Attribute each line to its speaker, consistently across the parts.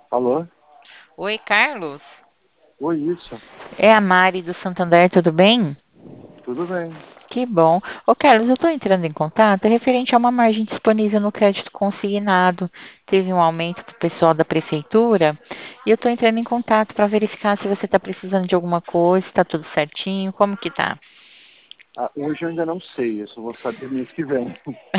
Speaker 1: Alô?
Speaker 2: Oi, Carlos.
Speaker 1: Oi, isso.
Speaker 2: É a Mari do Santander, tudo bem?
Speaker 1: Tudo bem?
Speaker 2: Que bom. Ô, Carlos, eu estou entrando em contato referente a uma margem disponível no crédito consignado. Teve um aumento do pessoal da prefeitura e eu estou entrando em contato para verificar se você está precisando de alguma coisa, se está tudo certinho, como que tá?
Speaker 1: Ah, hoje eu ainda não sei, eu só vou saber mês que vem.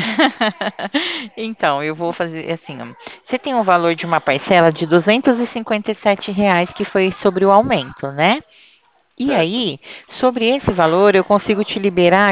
Speaker 2: Então, eu vou fazer assim, ó. Você tem um valor de uma parcela de R$ 257 que foi sobre o aumento, né? E
Speaker 1: Certo.
Speaker 2: aí, sobre esse valor, eu consigo te liberar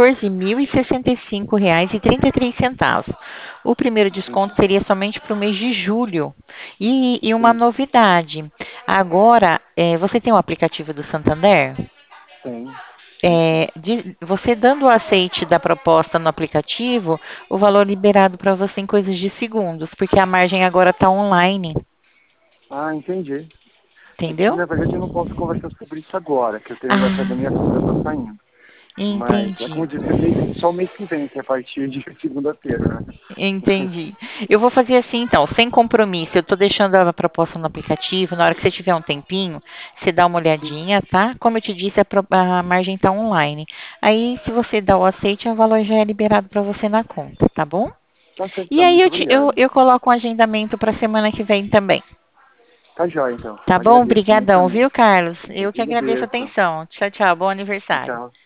Speaker 2: R$ 14.065,33. O primeiro desconto
Speaker 1: Entendi.
Speaker 2: seria somente para o mês de julho. E uma
Speaker 1: Entendi.
Speaker 2: novidade. Agora, você tem o aplicativo do Santander?
Speaker 1: Tem. Tem sim.
Speaker 2: Você dando o aceite da proposta no aplicativo, o valor liberado para você em coisas de segundos, porque a margem agora está online,
Speaker 1: Ah, entendi. É que,
Speaker 2: entendeu?
Speaker 1: na verdade, eu não posso conversar sobre isso agora, que eu tenho ainda da minha conta tá
Speaker 2: Ah,
Speaker 1: saindo. Mas, é como
Speaker 2: entendi.
Speaker 1: eu disse, só o mês que vem, que é a partir de segunda-feira, né?
Speaker 2: Entendi. Eu vou fazer assim, então, sem compromisso. Eu estou deixando a proposta no aplicativo. Na hora que você tiver um tempinho, você dá uma olhadinha, tá? Como eu te disse, a margem está online. Aí, se você dá o aceite, o valor já é liberado para você na conta, tá bom?
Speaker 1: Tá certo,
Speaker 2: E
Speaker 1: então.
Speaker 2: aí,
Speaker 1: Muito
Speaker 2: eu,
Speaker 1: obrigado.
Speaker 2: eu coloco um agendamento para semana que vem também.
Speaker 1: Tá jóia, então.
Speaker 2: Tá bom?
Speaker 1: Agradeço
Speaker 2: Obrigadão,
Speaker 1: imensamente.
Speaker 2: viu, Carlos? Eu que
Speaker 1: Eu
Speaker 2: agradeço a
Speaker 1: agradeço.
Speaker 2: atenção. Tchau, tchau. Bom aniversário.
Speaker 1: Tchau.